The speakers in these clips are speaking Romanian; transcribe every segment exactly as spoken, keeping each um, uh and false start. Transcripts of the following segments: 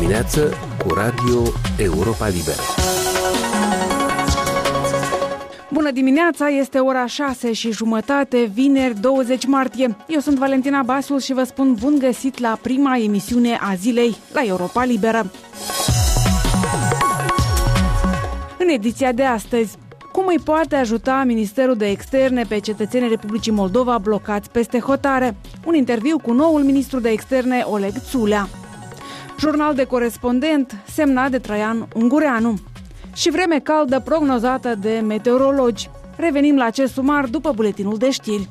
dimineață cu Radio Europa Liberă. Bună dimineața, este ora șase și jumătate, vineri douăzeci martie. Eu sunt Valentina Basiul și vă spun bun găsit la prima emisiune a zilei la Europa Liberă. În ediția de astăzi, cum îi poate ajuta Ministerul de Externe pe cetățenii Republicii Moldova blocați peste hotare? Un interviu cu noul ministru de Externe, Oleg Țulea. Jurnal de corespondent semnat de Traian Ungureanu. Și vreme caldă prognozată de meteorologi. Revenim la acest sumar după buletinul de știri.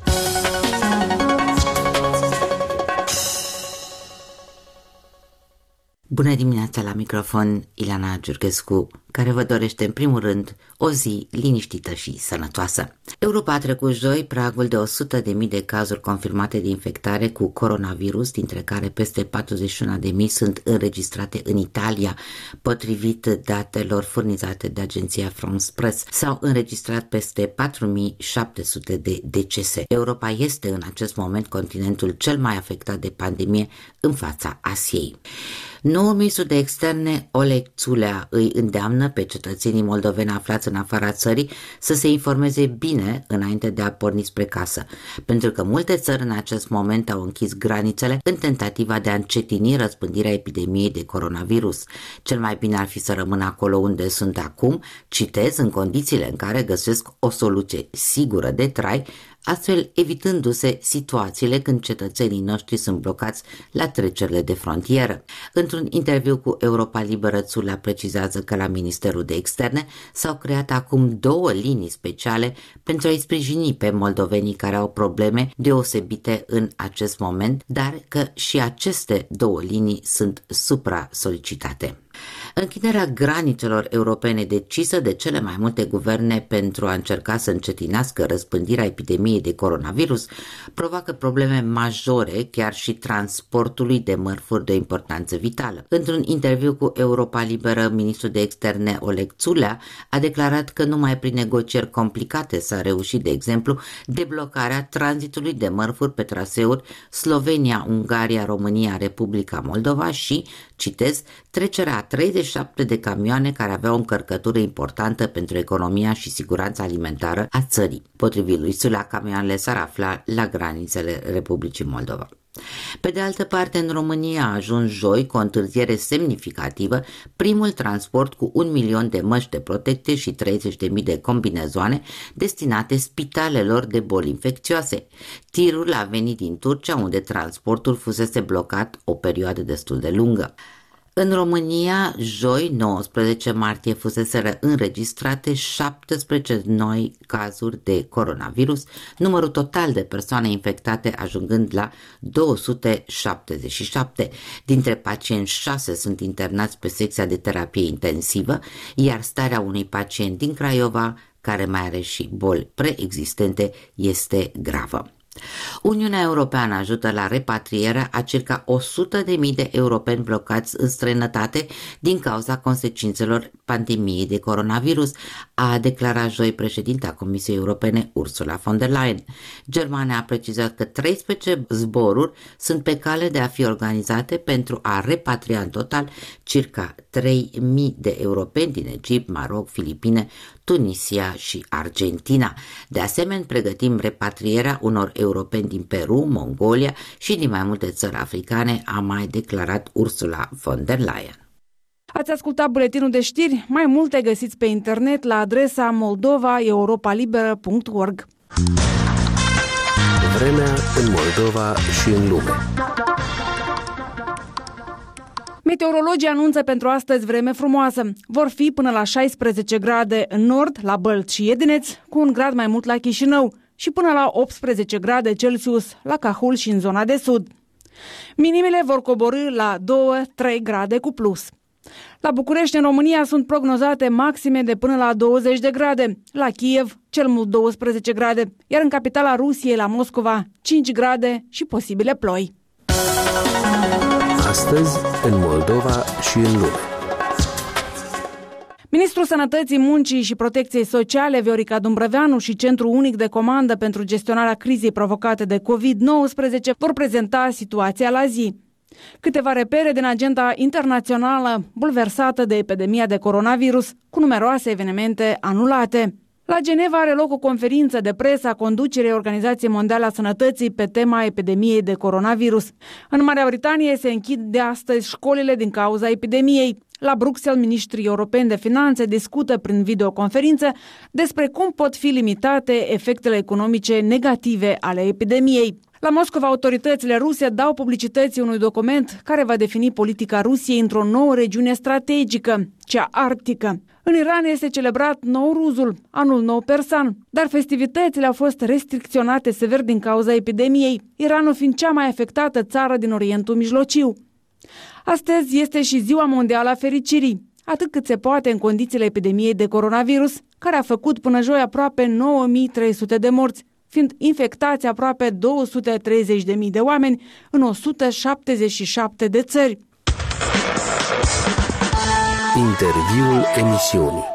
Bună dimineața, la microfon Ileana Giurghescu, care vă dorește în primul rând o zi liniștită și sănătoasă. Europa a trecut joi pragul de o sută de mii de cazuri confirmate de infectare cu coronavirus, dintre care peste patruzeci și unu de mii sunt înregistrate în Italia. Potrivit datelor furnizate de agenția France Press, s-au înregistrat peste patru mii șapte sute de decese. Europa este în acest moment continentul cel mai afectat de pandemie în fața Asiei. Noul ministru de Externe, Oleg Țulea, îi îndeamnă pe cetățenii moldoveni aflați în afara țării să se informeze bine înainte de a porni spre casă, pentru că multe țări în acest moment au închis granițele în tentativa de a încetini răspândirea epidemiei de coronavirus. Cel mai bine ar fi să rămână acolo unde sunt acum, citez, în condițiile în care găsesc o soluție sigură de trai, astfel evitându-se situațiile când cetățenii noștri sunt blocați la trecerile de frontieră. Într-un interviu cu Europa Liberă, Țulea precizează că la Ministerul de Externe s-au creat acum două linii speciale pentru a-i sprijini pe moldovenii care au probleme deosebite în acest moment, dar că și aceste două linii sunt supra-solicitate. Închiderea granițelor europene decisă de cele mai multe guverne pentru a încerca să încetinească răspândirea epidemiei de coronavirus provoacă probleme majore chiar și transportului de mărfuri de importanță vitală. Într-un interviu cu Europa Liberă, ministrul de Externe Oleg Țulea a declarat că numai prin negocieri complicate s-a reușit, de exemplu, deblocarea tranzitului de mărfuri pe traseuri Slovenia, Ungaria, România, Republica Moldova și, citez, trecerea a treizeci și șapte de camioane care aveau o încărcătură importantă pentru economia și siguranța alimentară a țării. Potrivit lui Țulea, camioanele s-ar afla la granițele Republicii Moldova. Pe de altă parte, în România a ajuns joi, cu o întârziere semnificativă, primul transport cu un milion de măști de protecție și treizeci de mii de combinezoane destinate spitalelor de boli infecțioase. Tirul a venit din Turcia, unde transportul fusese blocat o perioadă destul de lungă. În România, joi, nouăsprezece martie, fuseseră înregistrate șaptesprezece noi cazuri de coronavirus, numărul total de persoane infectate ajungând la două sute șaptezeci și șapte. Dintre pacienți, șase sunt internați pe secția de terapie intensivă, iar starea unui pacient din Craiova, care mai are și boli preexistente, este gravă. Uniunea Europeană ajută la repatrierea a circa o sută de mii de europeni blocați în străinătate din cauza consecințelor pandemiei de coronavirus, a declarat joi președinta Comisiei Europene Ursula von der Leyen. Germania a precizat că treisprezece zboruri sunt pe cale de a fi organizate pentru a repatria în total circa trei mii de europeni din Egipt, Maroc, Filipine, Tunisia și Argentina. De asemenea, pregătim repatrierea unor europeni din Peru, Mongolia și din mai multe țări africane, a mai declarat Ursula von der Leyen. Ați ascultat buletinul de știri? Mai multe găsiți pe internet la adresa moldova europa liberă punct org. Vremea în Moldova și în lume. Meteorologii anunță pentru astăzi vreme frumoasă. Vor fi până la șaisprezece grade în nord, la Bălți și Edineț, cu un grad mai mult la Chișinău și până la optsprezece grade Celsius la Cahul și în zona de sud. Minimele vor coborî la doi trei grade cu plus. La București, în România, sunt prognozate maxime de până la douăzeci de grade, la Kiev cel mult douăsprezece grade, iar în capitala Rusiei, la Moscova, cinci grade și posibile ploi. Astăzi, în Moldova și în lume. Ministrul Sănătății, Muncii și Protecției Sociale, Viorica Dumbrăveanu, și Centrul Unic de Comandă pentru gestionarea crizei provocate de covid nouăsprezece vor prezenta situația la zi. Câteva repere din agenda internațională bulversată de epidemia de coronavirus, cu numeroase evenimente anulate. La Geneva are loc o conferință de presă a conducerii Organizației Mondiale a Sănătății pe tema epidemiei de coronavirus. În Marea Britanie se închid de astăzi școlile din cauza epidemiei. La Bruxelles, ministrii europeni de finanțe discută prin videoconferință despre cum pot fi limitate efectele economice negative ale epidemiei. La Moscova, autoritățile ruse dau publicității unui document care va defini politica Rusiei într-o nouă regiune strategică, cea arctică. În Iran este celebrat Nowruzul, anul nou persan, dar festivitățile au fost restricționate sever din cauza epidemiei, Iranul fiind cea mai afectată țară din Orientul Mijlociu. Astăzi este și Ziua Mondială a Fericirii, atât cât se poate în condițiile epidemiei de coronavirus, care a făcut până joi aproape nouă mii trei sute de morți, fiind infectați aproape două sute treizeci de mii de oameni în o sută șaptezeci și șapte de țări. Interviul emisiunii.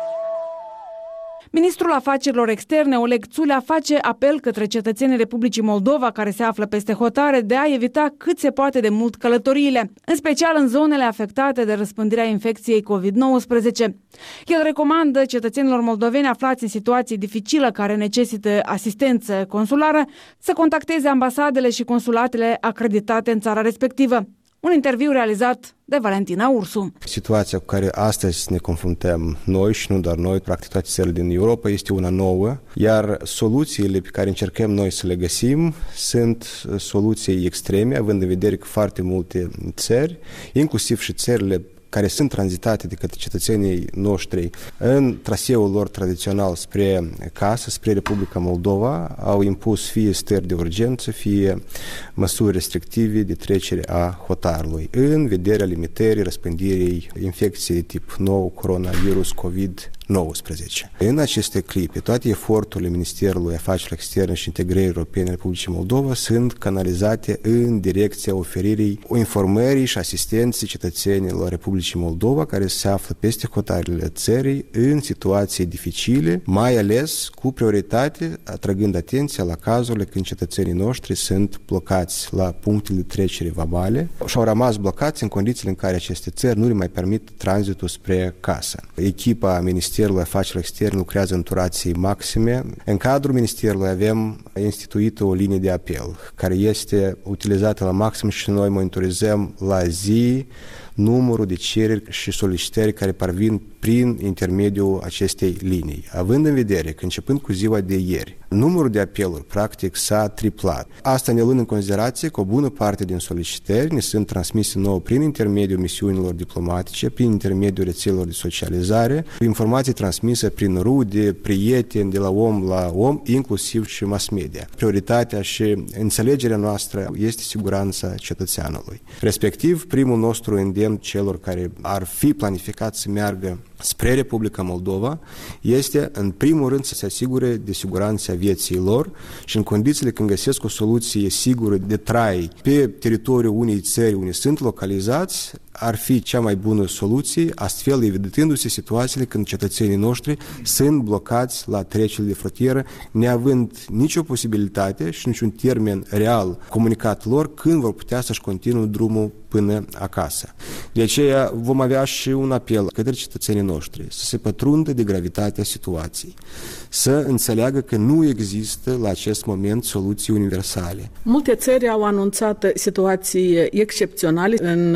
Ministrul Afacerilor Externe, Oleg Țulea, face apel către cetățenii Republicii Moldova care se află peste hotare de a evita cât se poate de mult călătoriile, în special în zonele afectate de răspândirea infecției covid nouăsprezece. El recomandă cetățenilor moldoveni aflați în situații dificile care necesită asistență consulară să contacteze ambasadele și consulatele acreditate în țara respectivă. Un interviu realizat de Valentina Ursu. Situația cu care astăzi ne confruntăm noi și nu doar noi, practic toate țările din Europa, este una nouă, iar soluțiile pe care încercăm noi să le găsim sunt soluții extreme, având în vedere că foarte multe țări, inclusiv și țările care sunt tranzitate de către cetățenii noștri în traseul lor tradițional spre casă, spre Republica Moldova, au impus fie stări de urgență, fie măsuri restrictive de trecere a hotarului, în vederea limitării răspândirii infecției de tip nou, coronavirus covid nouăsprezece. În aceste clipe, toate eforturile Ministerului Afacerilor Externe și Integrării Europene Republicii Moldova sunt canalizate în direcția oferirii informării și asistenței cetățenilor Republicii Moldova care se află peste hotarele țării în situații dificile, mai ales cu prioritate atrăgând atenția la cazurile când cetățenii noștri sunt blocați la punctele de trecere vamale și au rămas blocați în condițiile în care aceste țări nu le mai permit tranzitul spre casă. Echipa Ministerului Ministerul Afacerilor Externe lucrează în turații maxime. În cadrul Ministerului avem instituită o linie de apel care este utilizată la maxim și noi monitorizăm la zi numărul de cereri și solicitări care parvin prin intermediul acestei linii. Având în vedere că începând cu ziua de ieri, numărul de apeluri practic s-a triplat. Asta ne luând în considerație că o bună parte din solicitări ne sunt transmise nouă prin intermediul misiunilor diplomatice, prin intermediul rețelelor de socializare, informații transmise prin rude, prieteni, de la om la om, inclusiv și mass media. Prioritatea și înțelegerea noastră este siguranța cetățeanului. Respectiv, primul nostru îndemn celor care ar fi planificat să meargă spre Republica Moldova este, în primul rând, să se asigure de siguranța vieții lor și în condițiile când găsesc o soluție sigură de trai pe teritoriul unei țări unde sunt localizați, ar fi cea mai bună soluție, astfel evitându-se situațiile când cetățenii noștri sunt blocați la trecerile de frontieră, neavând nicio posibilitate și niciun termen real comunicat lor când vor putea să-și continue drumul până acasă. De aceea vom avea și un apel către cetățenii noștri să se pătrundă de gravitatea situației, să înțeleagă că nu există la acest moment soluții universale. Multe țări au anunțat situații excepționale în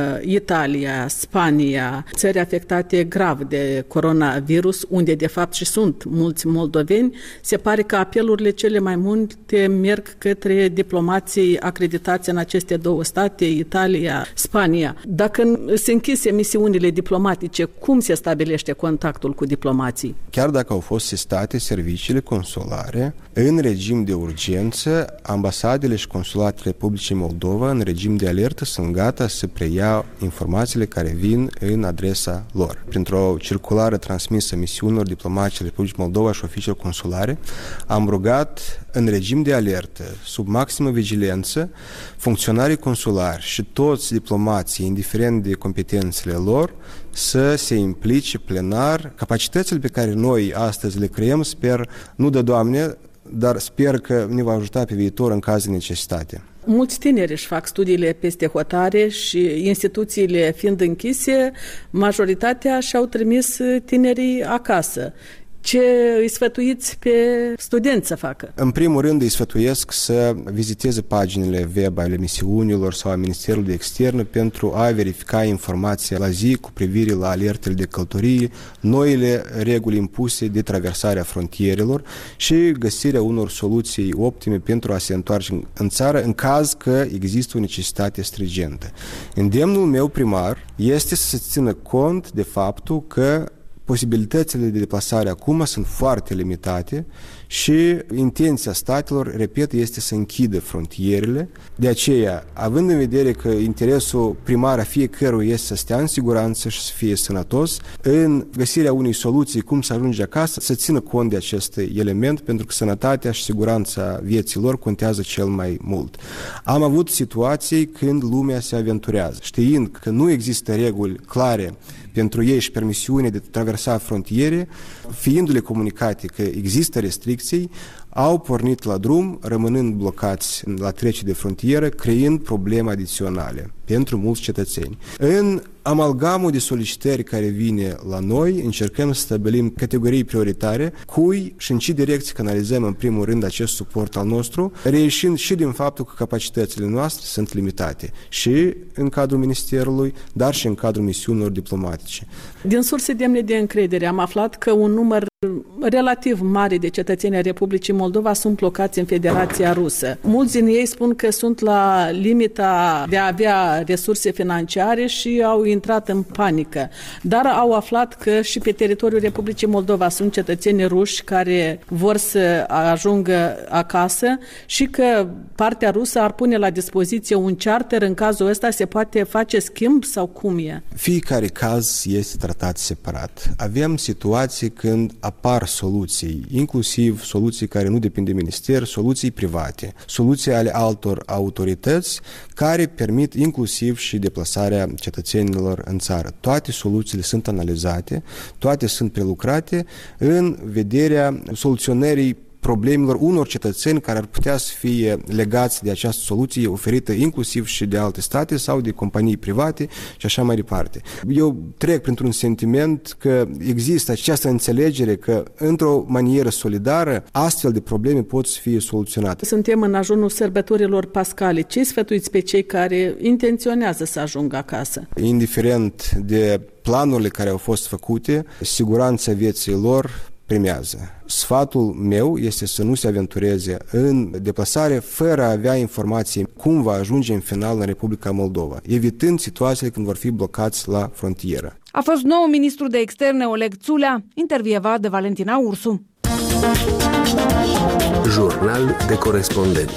Italia, Spania, țări afectate grav de coronavirus, unde de fapt și sunt mulți moldoveni. Se pare că apelurile cele mai multe merg către diplomații acreditați în aceste două state, Italia, Spania. Dacă se închise misiunile diplomatice, cum se stabilește contactul cu diplomații? Chiar dacă au fost sistate serviciile consulare, în regim de urgență, ambasadele și consulatele Republicii Moldova, în regim de alertă, sunt gata să preia informațiile care vin în adresa lor. Printr-o circulară transmisă misiunilor diplomatice Republicii Moldova și oficiilor consulare, am rugat în regim de alertă, sub maximă vigilență, funcționarii consulari și toți diplomații, indiferent de competențele lor, să se implice plenar. Capacitățile pe care noi astăzi le creăm, sper, nu de Doamne, dar sper că ne va ajuta pe viitor în caz de necesitate. Mulți tineri își fac studiile peste hotare și instituțiile fiind închise, majoritatea și-au trimis tinerii acasă. Ce îi sfătuiți pe studenți să facă? În primul rând îi sfătuiesc să viziteze paginile web ale misiunilor sau a Ministerului de Externe pentru a verifica informația la zi cu privire la alertele de călătorie, noile reguli impuse de traversarea frontierelor și găsirea unor soluții optime pentru a se întoarce în țară în caz că există o necesitate stringentă. Îndemnul meu primar este să se țină cont de faptul că posibilitățile de deplasare acum sunt foarte limitate și intenția statelor, repet, este să închidă frontierele. De aceea, având în vedere că interesul primar a fiecăruia este să stea în siguranță și să fie sănătos, în găsirea unei soluții cum să ajunge acasă, să țină cont de acest element, pentru că sănătatea și siguranța vieții lor contează cel mai mult. Am avut situații când lumea se aventurează, știind că nu există reguli clare pentru ei și permisiune de traversa frontiere, fiindu-le comunicate că există restricții, au pornit la drum, rămânând blocați la trece de frontieră, creând probleme adiționale pentru mulți cetățeni. În amalgamul de solicitări care vine la noi, încercăm să stabilim categorii prioritare, cui și în ce direcții canalizăm în primul rând acest suport al nostru, reieșind și din faptul că capacitățile noastre sunt limitate și în cadrul Ministerului, dar și în cadrul misiunilor diplomatice. Din surse demne de încredere am aflat că un număr relativ mare de cetățeni ai Republicii Moldova sunt blocați în Federația Rusă. Mulți din ei spun că sunt la limita de a avea resurse financiare și au intrat în panică. Dar au aflat că și pe teritoriul Republicii Moldova sunt cetățeni ruși care vor să ajungă acasă și că partea rusă ar pune la dispoziție un charter. În cazul ăsta se poate face schimb sau cum e? Fiecare caz este tratat separat. Avem situații când apar soluții, inclusiv soluții care nu depind de minister, soluții private, soluții ale altor autorități care permit inclusiv și deplasarea cetățenilor în țară. Toate soluțiile sunt analizate, toate sunt prelucrate în vederea soluționării problemelor unor cetățeni care ar putea să fie legați de această soluție oferită inclusiv și de alte state sau de companii private și așa mai departe. Eu trec printr-un sentiment că există această înțelegere că într-o manieră solidară astfel de probleme pot să fie soluționate. Suntem în ajunul sărbătorilor pascale. Ce sfătuiți pe cei care intenționează să ajungă acasă? Indiferent de planurile care au fost făcute, siguranța vieții lor primează. Sfatul meu este să nu se aventureze în deplasare fără a avea informații cum va ajunge în final în Republica Moldova, evitând situațiile când vor fi blocați la frontieră. A fost nou ministru de externe Oleg Țulea, intervievat de Valentina Ursu. Jurnal de corespondent.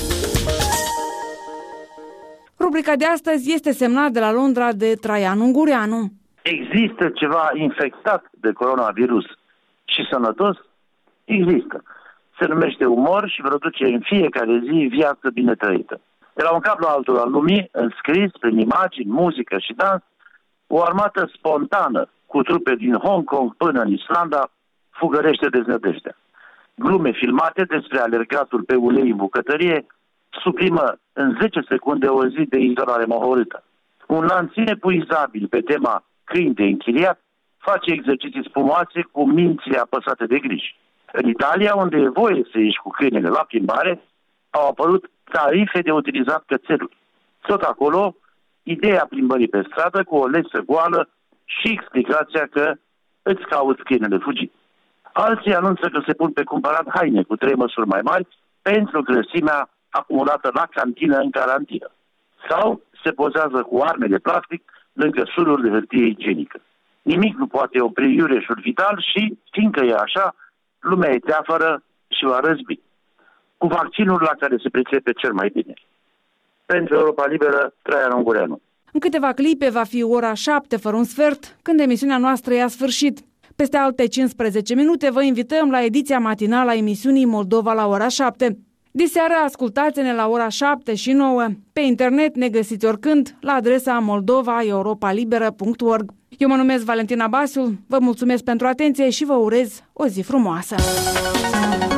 Rubrica de astăzi este semnat de la Londra de Traian Ungureanu. Există ceva infectat de coronavirus și sănătos? Există. Se numește umor și produce în fiecare zi viață bine trăită. De la un cap la altul al lumii, înscris prin imagini, muzică și dans, o armată spontană cu trupe din Hong Kong până în Islanda fugărește deznădejdea. Glume filmate despre alergatul pe ulei în bucătărie suprimă în zece secunde o zi de izolare mohorâtă. Un lanț inepuizabil pe tema câini de închiriat face exerciții spumoase cu mințile apăsate de griji. În Italia, unde e voie să ieși cu câinele la plimbare, au apărut tarife de utilizat cățeluri. Tot acolo, ideea plimbării pe stradă cu o lesă goală și explicația că îți cauți câinele fugit. Alții anunță că se pun pe cumpărat haine cu trei măsuri mai mari pentru grăsimea acumulată la cantină în carantină. Sau se pozează cu arme de plastic lângă sururi de hârtie igienică. Nimic nu poate opri iureșul vital și, fiindcă e așa, lumea e teafără și va răzbi. Cu vaccinul la care se pricepe cel mai bine. Pentru Europa Liberă, Traian Ungureanu. În câteva clipe va fi ora șapte fără un sfert, când emisiunea noastră ia sfârșit. Peste alte cincisprezece minute vă invităm la ediția matinală a emisiunii Moldova la ora șapte. Diseară ascultați-ne la ora șapte și nouă. Pe internet ne găsiți oricând la adresa moldova europa liberă punct org. Eu mă numesc Valentina Basiul, vă mulțumesc pentru atenție și vă urez o zi frumoasă!